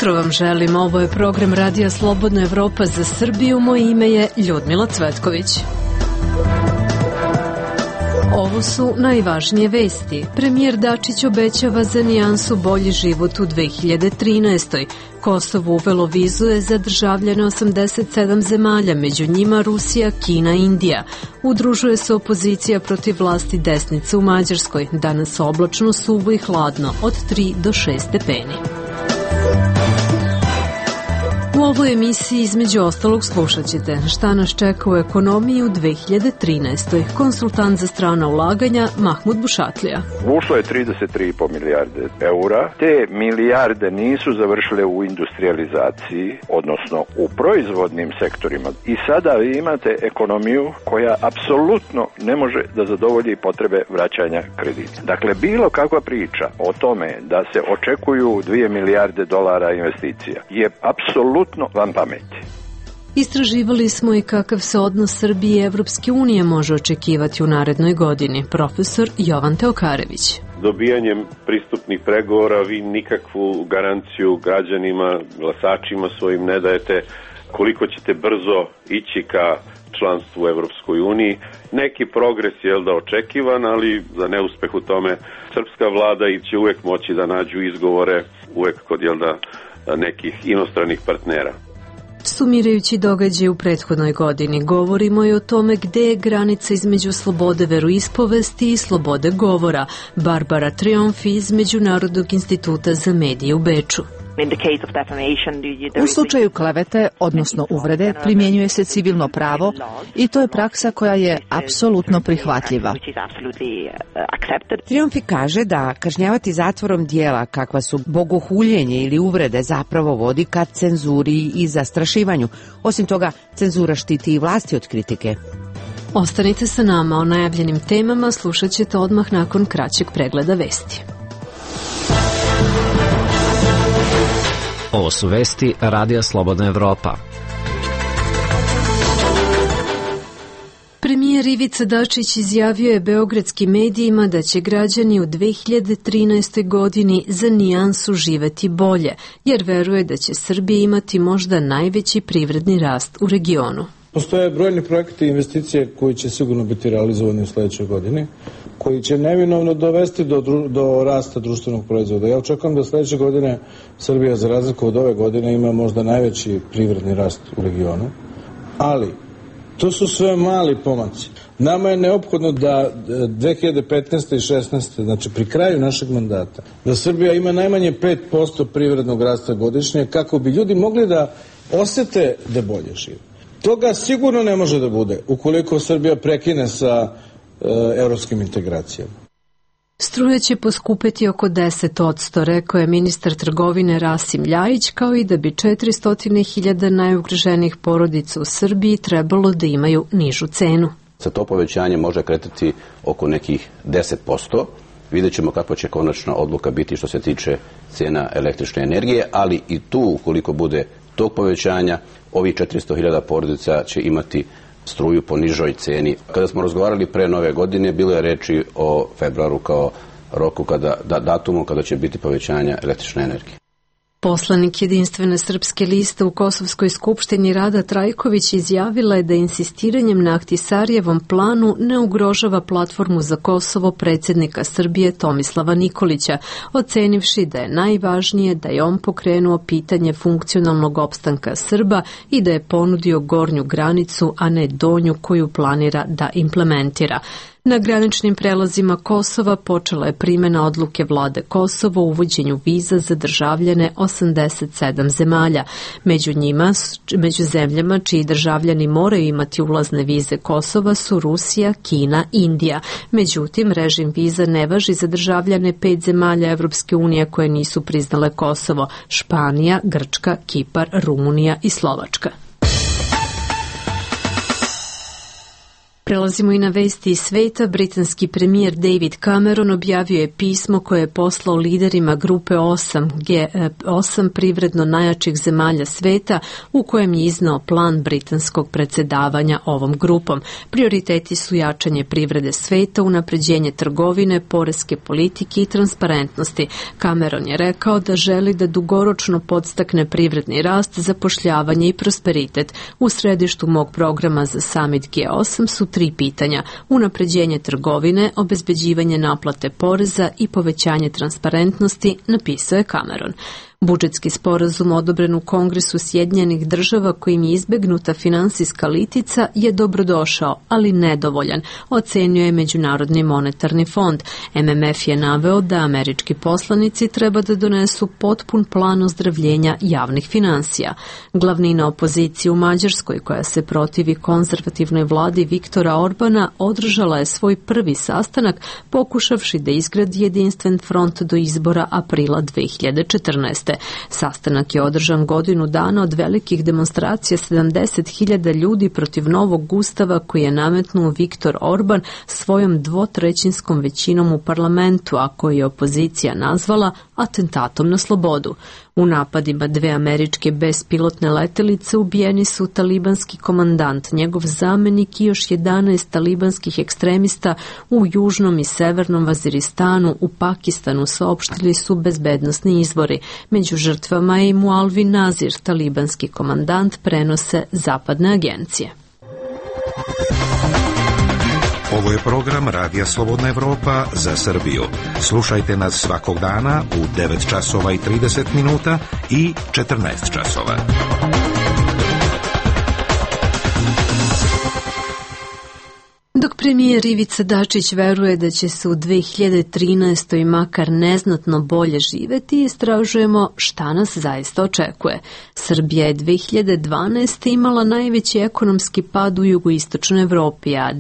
jutro vam želim, ovo je program Radija Slobodna Evropa za Srbiju, moje ime je Ljudmila Cvetković. Ovo su najvažnije vesti. Premijer Dačić obećava za nijansu bolji život u 2013. Kosovo uvelo vizuje za državljane 87 zemalja, među njima Rusija, Kina i Indija. Udružuje se opozicija protiv vlasti desnice u Mađarskoj. Danas oblačno, suvo i hladno, od 3 do 6 stepeni. U ovoj emisiji između ostalog slušat ćete šta nas čeka u ekonomiji u 2013. Konsultant za strana ulaganja Mahmud Bušatlija. Ušlo je 33,5 milijarde eura. Te milijarde nisu završile u industrializaciji, odnosno u proizvodnim sektorima. I sada vi imate ekonomiju koja apsolutno ne može da zadovolji potrebe vraćanja kredita. Dakle, bilo kakva priča o tome da se očekuju 2 milijarde dolara investicija je apsolutno van pameti. Istraživali smo i kakav se odnos Srbije i Evropske unije može očekivati u narednoj godini. Profesor Jovan Teokarević. Dobijanjem pristupnih pregovora vi nikakvu garanciju građanima, glasačima svojim ne dajete koliko ćete brzo ići ka članstvu u Evropskoj uniji. Neki progres je da očekivan, ali za neuspeh u tome srpska vlada će uvek moći da nađu izgovore uvek kod nekih inostranih partnera. Sumirajući događaje u prethodnoj godini, govorimo i o tome gde je granica između slobode veroispovesti i slobode govora. Barbara Triumfi iz Međunarodnog instituta za medije u Beču. U slučaju klevete, odnosno uvrede, primjenjuje se civilno pravo i to je praksa koja je apsolutno prihvatljiva. Triumfi kaže da kažnjavati zatvorom dijela kakva su bogohuljenje ili uvrede zapravo vodi ka cenzuri i zastrašivanju. Osim toga, cenzura štiti i vlasti od kritike. Ostanite sa nama, o najavljenim temama slušat ćete odmah nakon kraćeg pregleda vesti. Ovo su vesti Radija Slobodna Evropa. Premijer Ivica Dačić izjavio je beogradskim medijima da će građani u 2013. godini za nijansu živeti bolje, jer veruje da će Srbija imati možda najveći privredni rast u regionu. Postoje brojni projekti i investicije koji će sigurno biti realizovani u sledećoj godini, koji će neminovno dovesti do rasta društvenog proizvoda. Ja očekujem da sledeće godine Srbija, za razliku od ove godine, ima možda najveći privredni rast u regionu, ali to su sve mali pomaci. Nama je neophodno da 2015. i 2016. znači pri kraju našeg mandata, da Srbija ima najmanje 5% privrednog rasta godišnje, kako bi ljudi mogli da osete da bolje žive. Toga sigurno ne može da bude ukoliko Srbija prekine sa evropskim integracijama. Struja će poskupeti oko 10%, rekao je ministar trgovine Rasim Ljajić, kao i da bi 400.000 najugroženijih porodica u Srbiji trebalo da imaju nižu cenu. Sa to povećanje može kretati oko nekih 10%. Vidjet ćemo kakva će konačna odluka biti što se tiče cena električne energije, ali i tu, ukoliko bude tog povećanja, ovih 400.000 porodica će imati struju po nižoj ceni. Kada smo razgovarali pre nove godine, bilo je reči o februaru kao roku, datumu kada će biti povećanja električne energije. Poslanik Jedinstvene srpske liste u Kosovskoj skupštini Rada Trajković izjavila je da insistiranjem na Ahtisarijevom planu ne ugrožava platformu za Kosovo predsjednika Srbije Tomislava Nikolića, ocenivši da je najvažnije da je on pokrenuo pitanje funkcionalnog opstanka Srba i da je ponudio gornju granicu, a ne donju koju planira da implementira. Na graničnim prelazima Kosova počela je primjena odluke vlade Kosova o uvođenju viza za državljane 87 zemalja. Među zemljama čiji državljani moraju imati ulazne vize Kosova su Rusija, Kina, Indija. Međutim, režim viza ne važi za državljane 5 zemalja Evropske unije koje nisu priznale Kosovo: Španija, Grčka, Kipar, Rumunija i Slovačka. Prelazimo i na vesti iz sveta. Britanski premijer David Cameron objavio je pismo koje je poslao liderima grupe 8, G8 privredno najjačih zemalja sveta, u kojem je iznao plan britanskog predsjedavanja ovom grupom. Prioriteti su jačanje privrede sveta, unapređenje trgovine, poreske politike i transparentnosti. Cameron je rekao da želi da dugoročno podstakne privredni rast, zapošljavanje i prosperitet. U središtu mog programa za summit G8 su 3 pitanja: unapređenje trgovine, obezbeđivanje naplate poreza i povećanje transparentnosti, napisao je Cameron. Budžetski sporazum odobren u Kongresu Sjedinjenih Država kojim je izbegnuta finansijska litica je dobrodošao, ali nedovoljan, ocenio je Međunarodni monetarni fond. MMF je naveo da američki poslanici treba da donesu potpun plan ozdravljenja javnih finansija. Glavnina opozicije u Mađarskoj, koja se protivi konzervativnoj vladi Viktora Orbana, održala je svoj prvi sastanak pokušavši da izgradi jedinstven front do izbora aprila 2014. Sastanak je održan godinu dana od velikih demonstracija 70.000 ljudi protiv novog ustava koji je nametnuo Viktor Orban svojom 2/3 većinom u parlamentu, a koji je opozicija nazvala atentatom na slobodu. U napadima 2 američke bespilotne letelice ubijeni su talibanski komandant, njegov zamenik i još 11 talibanskih ekstremista u južnom i severnom Vaziristanu. U Pakistanu saopštili su bezbednosni izvori. Među žrtvama je i Mualvi Nazir, talibanski komandant, prenose zapadne agencije. Ovo je program Radija Slobodna Evropa za Srbiju. Slušajte nas svakog dana u 9 časova i 30 minuta i 14 časova. Dok premijer Ivica Dačić veruje da će se u 2013. makar neznatno bolje živeti, istražujemo šta nas zaista očekuje. Srbija je 2012. imala najveći ekonomski pad u jugoistočnoj Evropi, a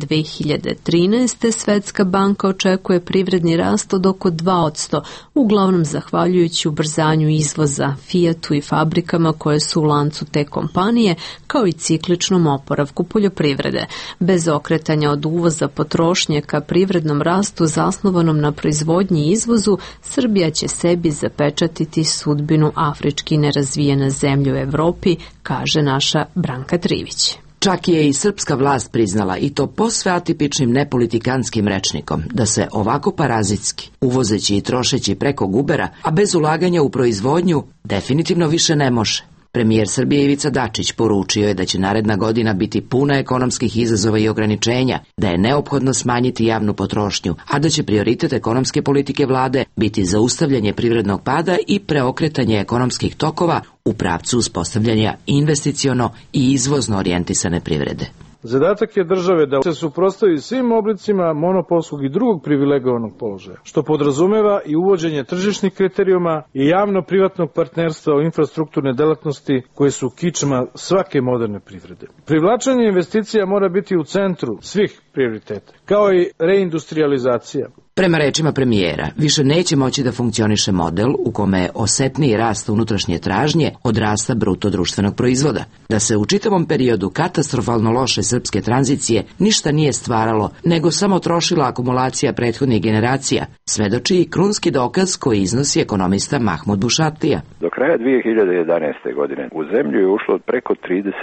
2013. Svetska banka očekuje privredni rast od oko 2%, uglavnom zahvaljujući ubrzanju izvoza, Fiatu i fabrikama koje su u lancu te kompanije, kao i cikličnom oporavku poljoprivrede. Bez okretanja od uvoza potrošnje ka privrednom rastu zasnovanom na proizvodnji i izvozu, Srbija će sebi zapečatiti sudbinu afrički nerazvijene zemlje u Evropi, kaže naša Branka Trivić. Čak je i srpska vlast priznala, i to posve atipičnim nepolitikanskim rečnikom, da se ovako parazitski, uvozeći i trošeći preko gubera, a bez ulaganja u proizvodnju, definitivno više ne može. Premijer Srbije Ivica Dačić poručio je da će naredna godina biti puna ekonomskih izazova i ograničenja, da je neophodno smanjiti javnu potrošnju, a da će prioritet ekonomske politike vlade biti zaustavljanje privrednog pada i preokretanje ekonomskih tokova u pravcu uspostavljanja investiciono i izvozno orijentisane privrede. Zadatak je države da se suprotstavi svim oblicima monopolskog i drugog privilegovanog položaja, što podrazumeva i uvođenje tržišnih kriterijuma i javno-privatnog partnerstva u infrastrukturne delatnosti koje su kičma svake moderne privrede. Privlačenje investicija mora biti u centru svih prioriteta, kao i reindustrializacija. Prema rečima premijera, više neće moći da funkcioniše model u kome je osetniji rast unutrašnje tražnje od rasta bruto društvenog proizvoda. Da se u čitavom periodu katastrofalno loše srpske tranzicije ništa nije stvaralo, nego samo trošila akumulacija prethodnih generacija, svedoči i krunski dokaz koji iznosi ekonomista Mahmud Bušatlija. Do kraja 2011. godine u zemlju je ušlo preko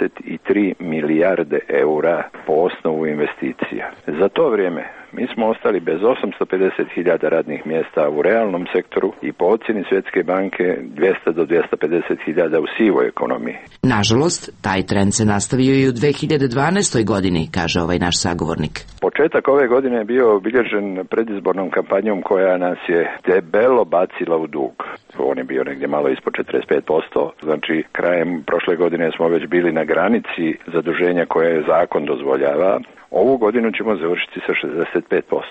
33 milijarde eura po osnovu investicija. Za to vrijeme mi smo ostali bez 850.000 radnih mjesta u realnom sektoru i po ocjeni Svjetske banke 200 do 250.000 u sivoj ekonomiji. Nažalost, taj trend se nastavio i u 2012. godini, kaže ovaj naš sagovornik. Početak ove godine je bio obilježen predizbornom kampanjom koja nas je debelo bacila u dug. On je bio negdje malo ispod 45%, znači krajem prošle godine smo već bili na granici zaduženja koje zakon dozvoljava. Ovu godinu ćemo završiti sa 65% i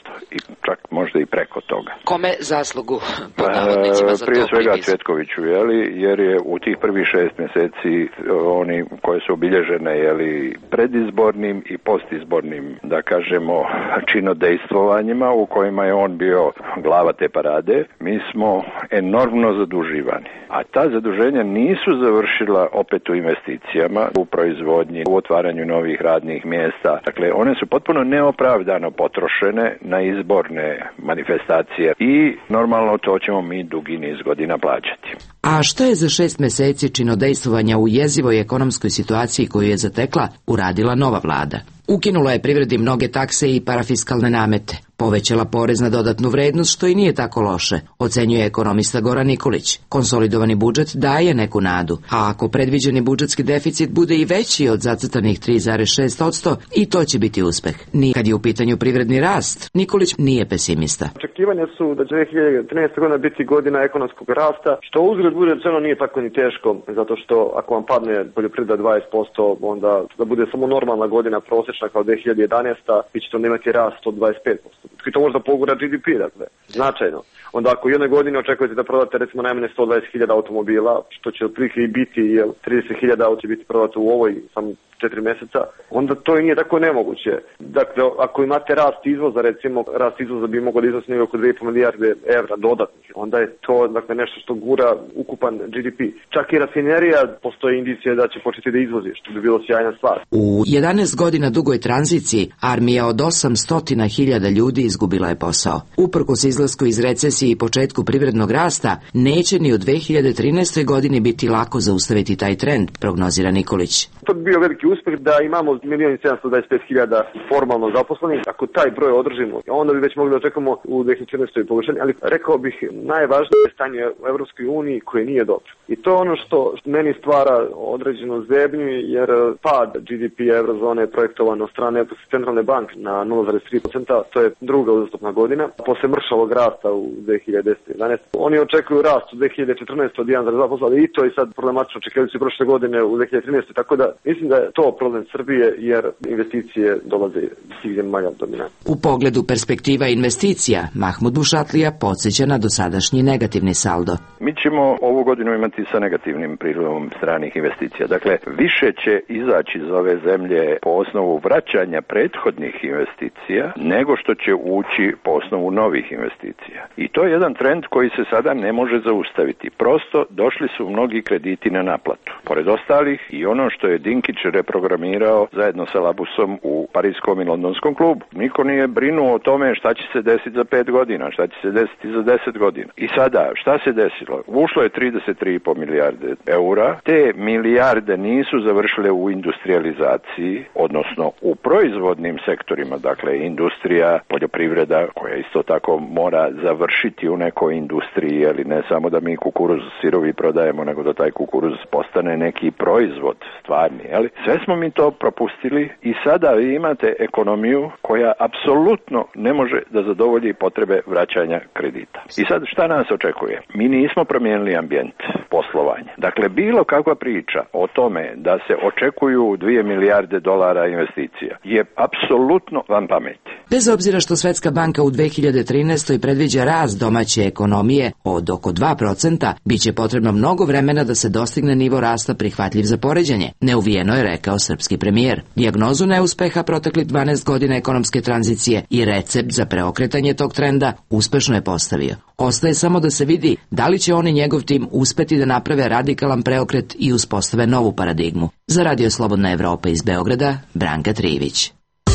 čak možda i preko toga. Kome zaslugu pod navodnicima za to prije svega Cvetkoviću, jer je u tih prvih 6 mjeseci oni koje su obilježene predizbornim i postizbornim, da kažemo, činodejstvovanjima u kojima je on bio glava te parade, mi smo enormno zaduživani. A ta zaduženja nisu završila opet u investicijama, u proizvodnji, u otvaranju novih radnih mjesta. Dakle, one su potpuno neopravdano potrošene na izborne manifestacije i normalno to ćemo mi dugi niz godina plaćati. A što je za 6 mjeseci činodejstvovanja u jezivoj ekonomskoj situaciji koju je zatekla uradila nova vlada? Ukinula je privredi mnoge takse i parafiskalne namete, povećala porez na dodatnu vrednost, što i nije tako loše, ocenjuje ekonomista Goran Nikolić. Konsolidovani budžet daje neku nadu, a ako predviđeni budžetski deficit bude i veći od zacrtanih 3,6%, i to će biti uspeh. Ni kad je u pitanju privredni rast, Nikolić nije pesimista. Očekivanja su da će 2013. godina biti godina ekonomskog rasta, što uzgled bude rečeno nije tako ni teško, zato što ako vam padne poljoprivreda 20%, onda da bude samo normalna godina prosječna kao 2011. vi ćete onda imati rast od 25%. I to možda pogura GDP, dakle, značajno. Onda ako u jednoj godini očekujete da prodate recimo najmanje 120.000 automobila, što će otprilike i biti, jer 30.000 auto će biti prodato u ovoj samo 4 mjeseca, onda to i nije tako nemoguće. Dakle, ako imate rast izvoza, recimo, rast izvoza bi mogao da iznosi oko 2,5 milijarde evra dodatnih, onda je to nešto što gura ukupan GDP. Čak i rafinerija postoje indicije da će početi da izvozi, što bi bilo sjajna stvar. U 11 godina dugoj tranziciji, armija od 800.000 ljudi izgubila je posao. Uprkos izlasku iz recesije i početku privrednog rasta, neće ni u 2013. godini biti lako zaustaviti taj trend, prognozira Nikolić. To bi bio veliki uspjeh da imamo 1.725.000 formalno zaposlenih. Ako taj broj održimo, onda bi već mogli da očekamo u 2014. poboljšanje, ali rekao bih najvažnije stanje u Evropskoj uniji koje nije dobro. I to je ono što meni stvara određenu zebnju, jer pad GDP eurozone je projektovan od strane centralne banke na 0,3%, to je druga uzastopna godina. Posle mršavog rasta u 2010-2011. Oni očekuju rast u 2014. od 1,2%, ali i to je sad problematično, očekivali su prošle godine u 2013. Tako da mislim da je to problem Srbije, jer investicije dolaze iz svih zemalja dominantno. U pogledu perspektiva investicija, Mahmud Bušatlija podsjeća na dosadašnji negativni saldo. Mi ćemo ovu godinu imati sa negativnim prilivom stranih investicija. Dakle, više će izaći iz ove zemlje po osnovu vraćanja prethodnih investicija nego što će ući po osnovu novih investicija. I to je jedan trend koji se sada ne može zaustaviti. Prosto došli su mnogi krediti na naplatu. Pored ostalih i ono što je Dinkić reprogramirao zajedno sa Labusom u parijskom i londonskom klubu. Niko nije brinuo o tome šta će se desiti za 5 godina, šta će se desiti za 10 godina. I sada, šta se desilo? Ušlo je 33,5 milijarde eura. Te milijarde nisu završile u industrializaciji, odnosno u proizvodnim sektorima, dakle industrija, poljoprivreda, koja isto tako mora završiti u nekoj industriji, ali ne samo da mi kukuruz sirovi prodajemo, nego da taj kukuruz postane neki proizvod stvarni. Sve smo mi to propustili i sada vi imate ekonomiju koja apsolutno ne može da zadovolji potrebe vraćanja kredita. I sad šta nas očekuje? Mi nismo promijenili ambijent poslovanja. Dakle, bilo kakva priča o tome da se očekuju 2 milijarde dolara investicija je apsolutno van pameti. Bez obzira što Svetska banka u 2013. predviđa rast domaće ekonomije od oko 2%, bit će potrebno mnogo vremena da se dostigne nivo rasta prihvatljiv za poređenje. Neuvijeno je rekao srpski premijer. Dijagnozu neuspeha proteklih 12 godina ekonomske tranzicije i recept za preokretanje tog trenda uspešno je postavio. Ostaje samo da se vidi da li će on i njegov tim uspeti da naprave radikalan preokret i uspostave novu paradigmu. Za Radio Slobodna Evropa iz Beograda, Branka Trivić.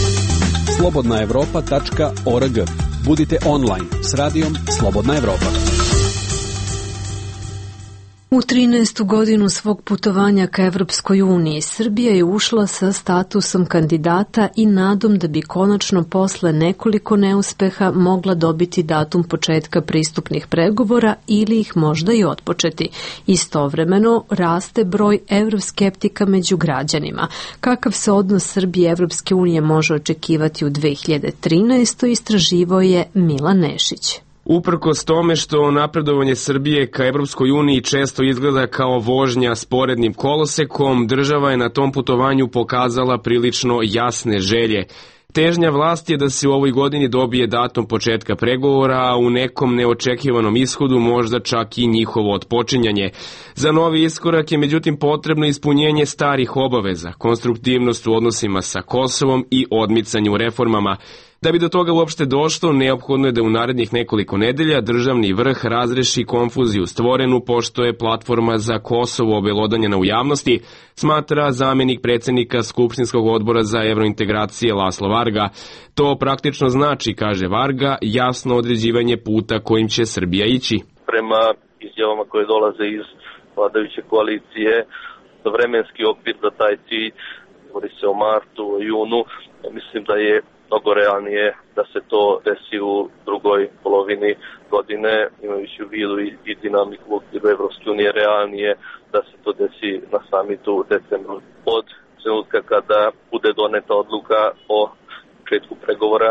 slobodnaevropa.org. Budite online s radijom Slobodna Evropa. U 13. godinu svog putovanja ka Evropskoj uniji, Srbija je ušla sa statusom kandidata i nadom da bi konačno posle nekoliko neuspeha mogla dobiti datum početka pristupnih pregovora ili ih možda i otpočeti. Istovremeno raste broj evroskeptika među građanima. Kakav se odnos Srbije i Evropske unije može očekivati u 2013. istraživao je Milan Nešić. Uprkos tome što napredovanje Srbije ka Evropskoj uniji često izgleda kao vožnja sporednim kolosekom, država je na tom putovanju pokazala prilično jasne želje. Težnja vlasti je da se u ovoj godini dobije datum početka pregovora, a u nekom neočekivanom ishodu možda čak i njihovo otpočinjanje. Za novi iskorak je međutim potrebno ispunjenje starih obaveza, konstruktivnost u odnosima sa Kosovom i odmicanje u reformama. Da bi do toga uopšte došlo, neophodno je da u narednih nekoliko nedelja državni vrh razreši konfuziju stvorenu pošto je platforma za Kosovo obelodanjena u javnosti, smatra zamenik predsjednika Skupštinskog odbora za evrointegracije Laslo Varga. To praktično znači, kaže Varga, jasno određivanje puta kojim će Srbija ići. Prema izjavama koje dolaze iz vladajuće koalicije, vremenski okvir za taj cilj, govori se o martu, o junu, mislim da je mnogo realnije da se to desi u drugoj polovini godine, imajući u vidu i dinamiku u okviru Evropske unije, realnije da se to desi na samitu u decembru. Od trenutka kada bude doneta odluka o početku pregovora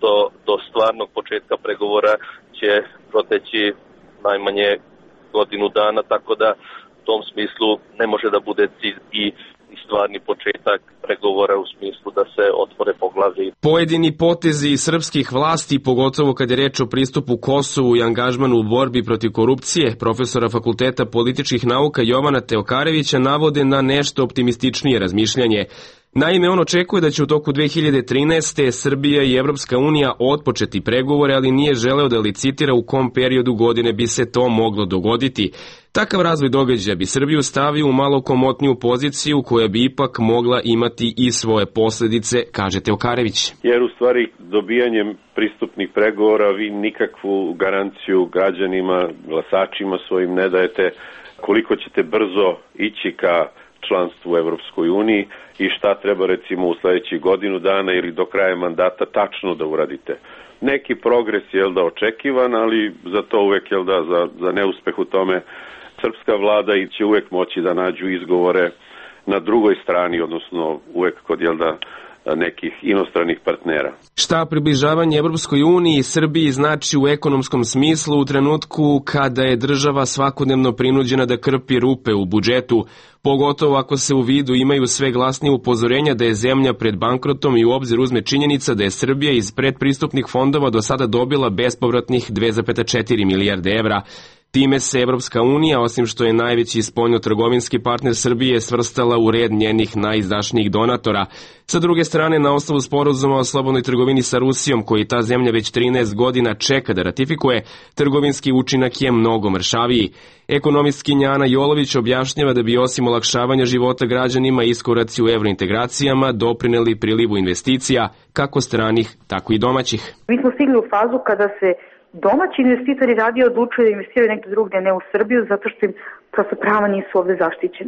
do stvarnog početka pregovora će proteći najmanje godinu dana, tako da u tom smislu ne može da bude cilj i stvarni početak pregovora u smislu da se otvore poglavlja. Pojedini potezi srpskih vlasti, pogotovo kad je reč o pristupu Kosovu i angažmanu u borbi protiv korupcije, profesora Fakulteta političkih nauka Jovana Teokarevića navode na nešto optimističnije razmišljanje. Naime, on očekuje da će u toku 2013. Srbija i Evropska unija otpočeti pregovore, ali nije želeo da licitira u kom periodu godine bi se to moglo dogoditi. Takav razvoj događaja bi Srbiju stavio u malo komotniju poziciju koja bi ipak mogla imati i svoje posljedice, kaže Teokarević. Jer u stvari dobijanjem pristupnih pregovora vi nikakvu garanciju građanima, glasačima svojim ne dajete koliko ćete brzo ići ka članstvu u Evropskoj uniji i šta treba recimo u sljedećih godinu dana ili do kraja mandata tačno da uradite. Neki progres je da očekivan, ali za to uvek za neuspeh u tome srpska vlada i će uvek moći da nađu izgovore na drugoj strani, odnosno uvek kod nekih inostranih partnera. Šta približavanje Evropskoj uniji i Srbiji znači u ekonomskom smislu u trenutku kada je država svakodnevno prinuđena da krpi rupe u budžetu, pogotovo ako se u vidu imaju sve glasnije upozorenja da je zemlja pred bankrotom i u obzir uzme činjenica da je Srbija iz predpristupnih fondova do sada dobila bespovratnih 2,4 milijarde evra. Time se Evropska unija, osim što je najveći spoljno-trgovinski partner Srbije, svrstala u red njenih najizdašnijih donatora. Sa druge strane, na osnovu sporazuma o slobodnoj trgovini sa Rusijom, koji ta zemlja već 13 godina čeka da ratifikuje, trgovinski učinak je mnogo mršaviji. Ekonomistkinja Ana Jolović objašnjava da bi osim olakšavanja života građanima iskoraci u evrointegracijama doprineli prilivu investicija, kako stranih, tako i domaćih. Mi smo stigli u fazu kada se domaći investitori radije odlučuju da investiraju negdje drugdje, ne u Srbiju, zato što im prosto prava nisu ovdje zaštićena.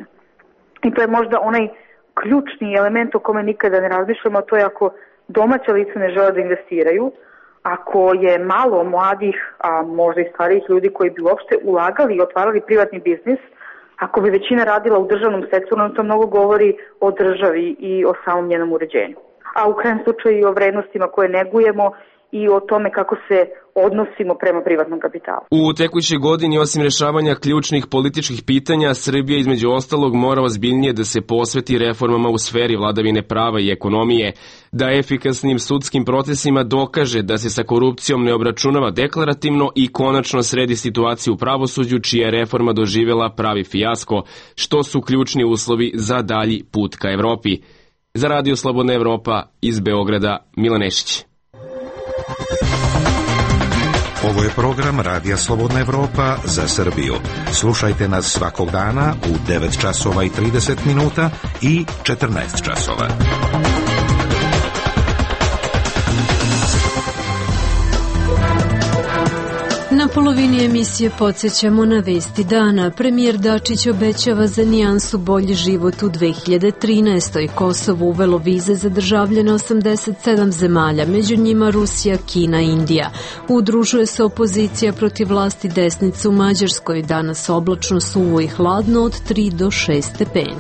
I to je možda onaj ključni element o kome nikada ne razmišljamo, a to je ako domaća lica ne žele da investiraju, ako je malo mladih, a možda i starijih ljudi koji bi uopšte ulagali i otvarali privatni biznis, ako bi većina radila u državnom sektoru, to mnogo govori o državi i o samom njenom uređenju. A u krajem slučaju i o vrednostima koje negujemo i o tome kako se odnosimo prema privatnom kapitalu. U tekućoj godini, osim rešavanja ključnih političkih pitanja, Srbija između ostalog mora ozbiljnije da se posveti reformama u sferi vladavine prava i ekonomije, da efikasnim sudskim procesima dokaže da se sa korupcijom ne obračunava deklarativno i konačno sredi situaciju u pravosuđu čija je reforma doživjela pravi fijasko, što su ključni uslovi za dalji put ka Evropi. Za Radio Slobodna Evropa iz Beograda, Milan Nešić. Ovo je program Radija Slobodna Evropa za Srbiju. Slušajte nas svakog dana u 9 časova i 30 minuta i 14 časova. Na polovini emisije podsjećamo na vesti dana. Premijer Dačić obećava za nijansu bolji život u 2013. Kosovo uvelo vize za državljane 87 zemalja, među njima Rusija, Kina i Indija. Udružuje se opozicija protiv vlasti desnice u Mađarskoj. Danas oblačno, suvo i hladno od 3 do 6 stepeni.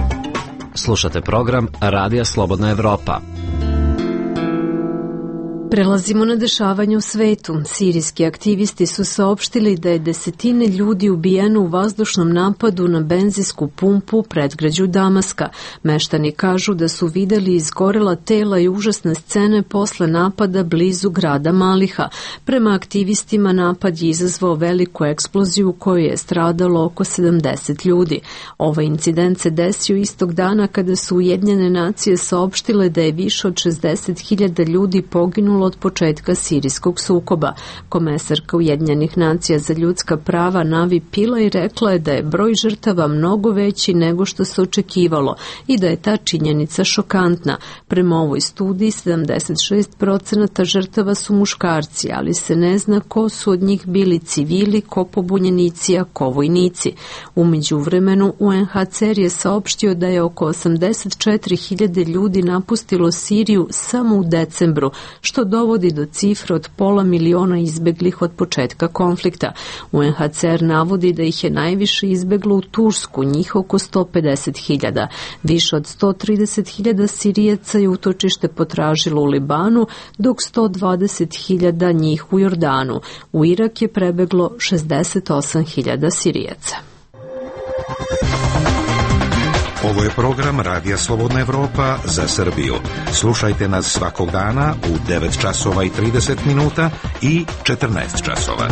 Slušate program Radija Slobodna Evropa. Prelazimo na dešavanje u svetu. Sirijski aktivisti su saopštili da je desetine ljudi ubijeno u vazdušnom napadu na benzinsku pumpu u predgrađu Damaska. Meštani kažu da su videli izgorela tela i užasne scene posle napada blizu grada Maliha. Prema aktivistima napad je izazvao veliku eksploziju u kojoj je stradalo oko 70 ljudi. Ovaj incident se desio istog dana kada su Ujedinjene nacije saopštile da je više od 60.000 ljudi poginulo od početka sirijskog sukoba. Komesarka Ujedinjenih nacija za ljudska prava Navi Pillay rekla je da je broj žrtava mnogo veći nego što se očekivalo i da je ta činjenica šokantna. Prema ovoj studiji 76% žrtava su muškarci, ali se ne zna ko su od njih bili civili, ko pobunjenici, a ko vojnici. U međuvremenu UNHCR je saopštio da je oko 84.000 ljudi napustilo Siriju samo u decembru, što dovodi do cifre od 500.000 izbeglih od početka konflikta. UNHCR navodi da ih je najviše izbeglo u Tursku, njih oko 150.000. Više od 130.000 Sirijaca je utočište potražilo u Libanu, dok 120.000 njih u Jordanu. U Irak je prebeglo 68.000 Sirijaca. Ovo je program Radija Slobodna Evropa za Srbiju. Slušajte nas svakog dana u 9 časova i 30 minuta i 14 časova.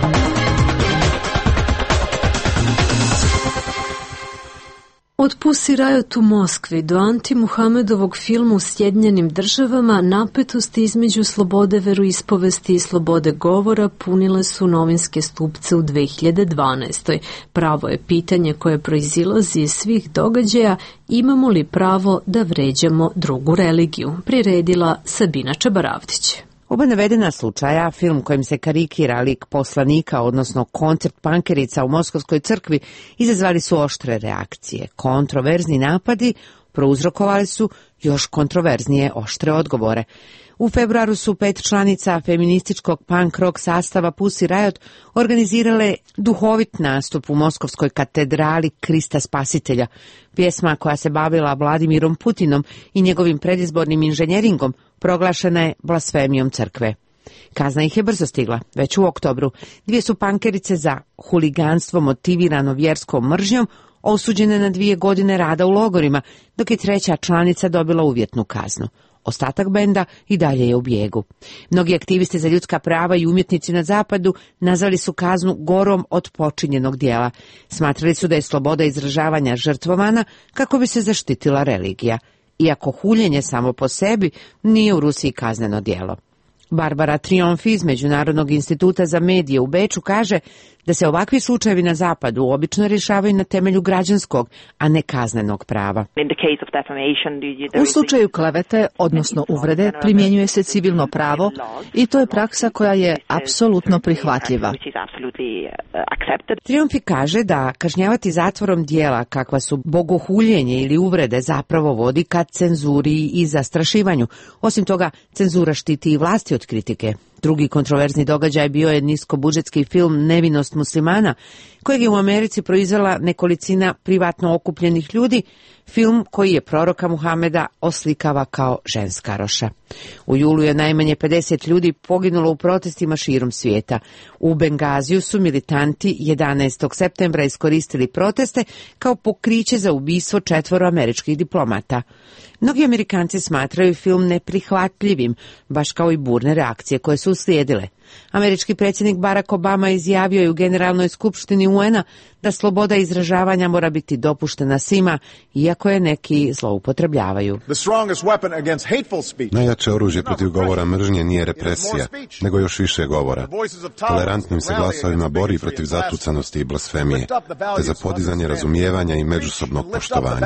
Od Pussy Riot u Moskvi do anti-Muhamedovog filma u Sjedinjenim Državama napetosti između slobode veroispovesti i slobode govora punile su novinske stupce u 2012. Pravo je pitanje koje proizilazi iz svih događaja: imamo li pravo da vređamo drugu religiju? Priredila Sabina Čabaravdić. Oba navedena slučaja, film kojim se karikira lik poslanika, odnosno koncert pankerica u Moskovskoj crkvi, izazvali su oštre reakcije. Kontroverzni napadi prouzrokovali su još kontroverznije oštre odgovore. U februaru su 5 članica feminističkog punk rock sastava Pussy Riot organizirale duhovit nastup u Moskovskoj katedrali Krista Spasitelja. Pjesma koja se bavila Vladimirom Putinom i njegovim predizbornim inženjeringom proglašena je blasfemijom crkve. Kazna ih je brzo stigla. Već u oktobru 2 su pankerice za huliganstvo motivirano vjerskom mržnjom osuđene na 2 godine rada u logorima, dok je 3. članica dobila uvjetnu kaznu. Ostatak benda i dalje je u bijegu. Mnogi aktivisti za ljudska prava i umjetnici na zapadu nazvali su kaznu gorom od počinjenog dijela. Smatrali su da je sloboda izražavanja žrtvovana kako bi se zaštitila religija, iako huljenje samo po sebi nije u Rusiji kazneno djelo. Barbara Triumfi iz Međunarodnog instituta za medije u Beču kaže da se ovakvi slučajevi na zapadu obično rješavaju na temelju građanskog, a ne kaznenog prava. U slučaju klevete, odnosno uvrede, primjenjuje se civilno pravo i to je praksa koja je apsolutno prihvatljiva. Triumfi kaže da kažnjavati zatvorom dijela kakva su bogohuljenje ili uvrede zapravo vodi ka cenzuri i zastrašivanju. Osim toga, cenzura štiti i vlasti od kritike. Drugi kontroverzni događaj bio je niskobudžetski film Nevinost muslimana, kojeg je u Americi proizvela nekolicina privatno okupljenih ljudi, film koji je proroka Muhameda oslikava kao ženskaroša. U julu je najmanje 50 ljudi poginulo u protestima širom svijeta. U Bengaziju su militanti 11. septembra iskoristili proteste kao pokriće za ubistvo 4 američkih diplomata. Mnogi Amerikanci smatraju film neprihvatljivim, baš kao i burne reakcije koje su uslijedile. Američki predsjednik Barack Obama izjavio je u Generalnoj skupštini UN-a da sloboda izražavanja mora biti dopuštena svima, iako je neki zloupotrebljavaju. Najjače oružje protiv govora mržnje nije represija, nego još više govora. Tolerantnim se glasovima bori protiv zatucanosti i blasfemije, te za podizanje razumijevanja i međusobnog poštovanja.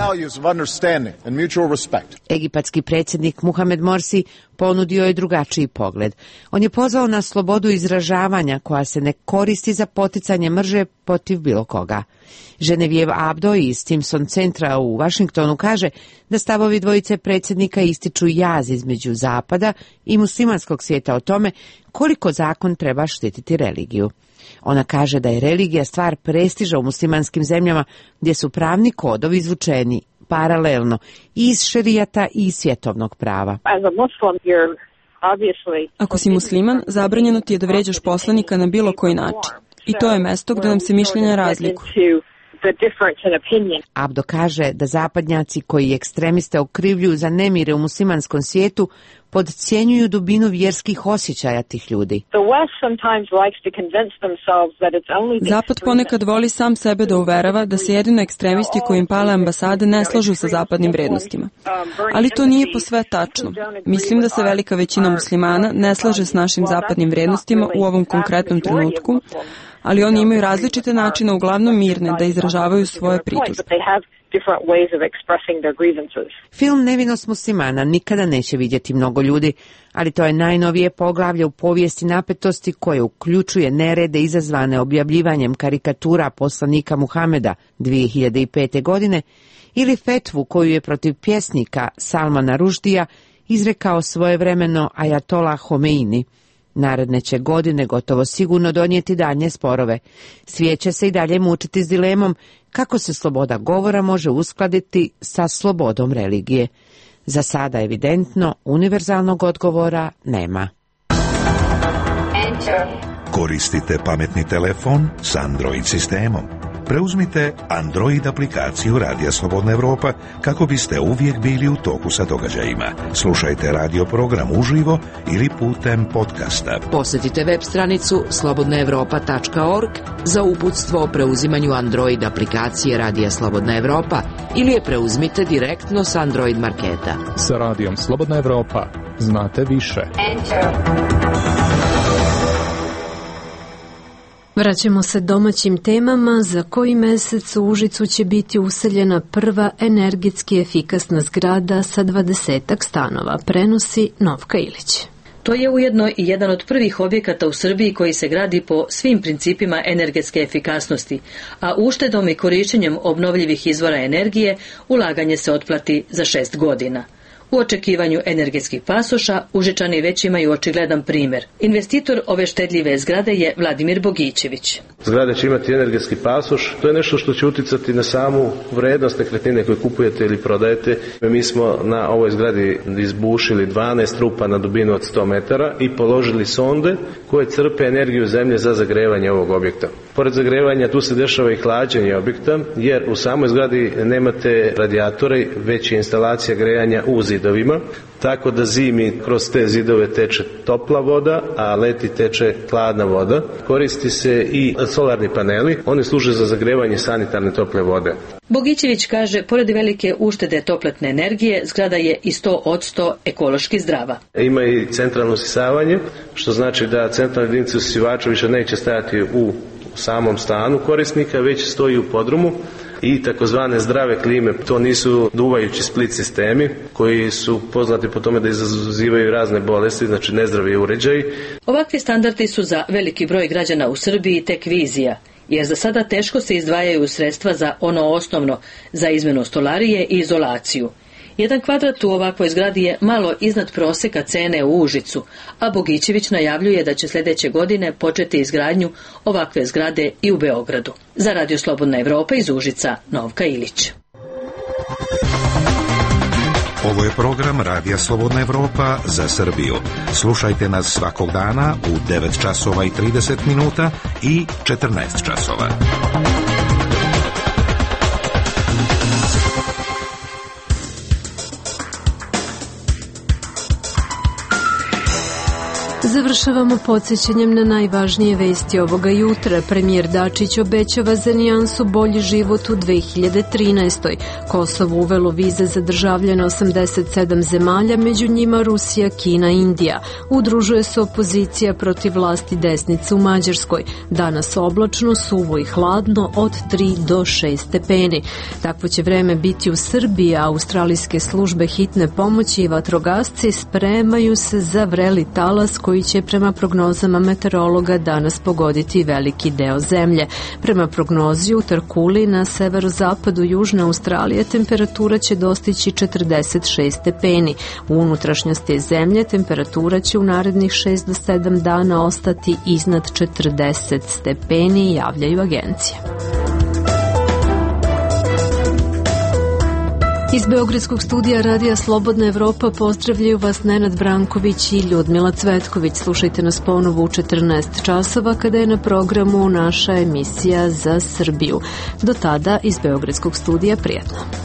Egipatski predsjednik Muhamed Morsi ponudio je drugačiji pogled. On je pozvao na slobodu izražavanja koja se ne koristi za poticanje mržnje protiv bilo koga. Genevieve Abdo iz Stimson centra u Washingtonu kaže da stavovi dvojice predsjednika ističu jaz između Zapada i muslimanskog svijeta o tome koliko zakon treba štititi religiju. Ona kaže da je religija stvar prestiža u muslimanskim zemljama gdje su pravni kodovi izvučeni paralelno i iz šerijata i iz svjetovnog prava. Ako si musliman, zabranjeno ti je da vređaš poslanika na bilo koji način. I to je mesto gde nam se mišljenja razlikuju. Abdo kaže da zapadnjaci koji ekstremiste okrivljuju za nemire u muslimanskom svijetu podcjenjuju dubinu vjerskih osjećaja tih ljudi. Zapad ponekad voli sam sebe da uverava da se jedino ekstremisti koji im pale ambasade ne slažu sa zapadnim vrednostima. Ali to nije posve tačno. Mislim da se velika većina muslimana ne slaže s našim zapadnim vrednostima u ovom konkretnom trenutku, ali oni imaju različite načine, uglavnom mirne, da izražavaju svoje pritužbe. Film Nevinost muslimana nikada neće vidjeti mnogo ljudi, ali to je najnovije poglavlje u povijesti napetosti koje uključuje nerede izazvane objavljivanjem karikatura poslanika Muhameda 2005. godine ili fetvu koju je protiv pjesnika Salmana Ruždija izrekao svojevremeno Ajatola Homeini. Naredne će godine gotovo sigurno donijeti daljnje sporove. Svijet će se i dalje mučiti s dilemom kako se sloboda govora može uskladiti sa slobodom religije. Za sada evidentno univerzalnog odgovora nema. Koristite pametni telefon s Android sistemom. Preuzmite Android aplikaciju Radija Slobodna Evropa kako biste uvijek bili u toku sa događajima. Slušajte radio program uživo ili putem podcasta. Posjetite web stranicu slobodnaevropa.org za uputstvo o preuzimanju Android aplikacije Radija Slobodna Evropa ili je preuzmite direktno s Android marketa. Sa Radijom Slobodna Evropa znate više. Vraćamo se domaćim temama. Za koji mesec u Užicu će biti useljena prva energetski efikasna zgrada sa 20 stanova, prenosi Novka Ilić. To je ujedno i jedan od prvih objekata u Srbiji koji se gradi po svim principima energetske efikasnosti, a uštedom i korišćenjem obnovljivih izvora energije ulaganje se otplati za 6 godina. U očekivanju energetskih pasoša Užičani već imaju očigledan primjer. Investitor ove štedljive zgrade je Vladimir Bogićević. Zgrada će imati energetski pasoš. To je nešto što će uticati na samu vrednost nekretnine koju kupujete ili prodajete. Mi smo na ovoj zgradi izbušili 12 rupa na dubinu od 100 metara i položili sonde koje crpe energiju zemlje za zagrevanje ovog objekta. Pored zagrevanja tu se dešava i hlađenje objekta, jer u samoj zgradi nemate radijatore, već je instalacija grejanja u zidovima, tako da zimi kroz te zidove teče topla voda, a leti teče hladna voda. Koristi se i solarni paneli, oni služe za zagrevanje sanitarne tople vode. Bogićević kaže, pored velike uštede topletne energije, zgrada je i 100% ekološki zdrava. Ima i centralno usisavanje, što znači da centralne jedinice usisivača više neće stajati u samom stanu korisnika, već stoji u podrumu, i takozvane zdrave klime. To nisu duvajući split sistemi koji su poznati po tome da izazivaju razne bolesti, znači nezdravi uređaji. Ovakvi standardi su za veliki broj građana u Srbiji tek vizija, jer za sada teško se izdvajaju sredstva za ono osnovno, za izmenu stolarije i izolaciju. Jedan kvadrat u ovakvoj zgradi je malo iznad proseka cene u Užicu, a Bogićević najavljuje da će sljedeće godine početi izgradnju ovakve zgrade i u Beogradu. Za Radio Slobodna Evropa iz Užica, Novka Ilić. Ovo je program Radija Slobodna Evropa za Srbiju. Slušajte nas svakog dana u 9 časova i 30 minuta i 14 časova. Završavamo podsjećanjem na najvažnije vesti ovoga jutra. Premijer Dačić obećava za nijansu bolji život u 2013. Kosovo uvelo vize za državljane 87 zemalja, među njima Rusija, Kina, Indija. Udružuje se opozicija protiv vlasti desnice u Mađarskoj. Danas oblačno, suvo i hladno od 3 do 6 stepeni. Takvo će vreme biti u Srbiji, a australijske službe hitne pomoći i vatrogasci spremaju se za vreli talas koji će prema prognozama meteorologa danas pogoditi veliki deo zemlje. Prema prognozi u Tarkuli na severozapadu Južne Australije temperatura će dostići 46 stepeni. U unutrašnjosti zemlje temperatura će u narednih 6 do 7 dana ostati iznad 40 stepeni, javljaju agencije. Iz Beogradskog studija Radija Slobodna Evropa pozdravljaju vas Nenad Branković i Ljudmila Cvetković. Slušajte nas ponovo u 14 časova kada je na programu naša emisija za Srbiju. Do tada iz Beogradskog studija prijatno.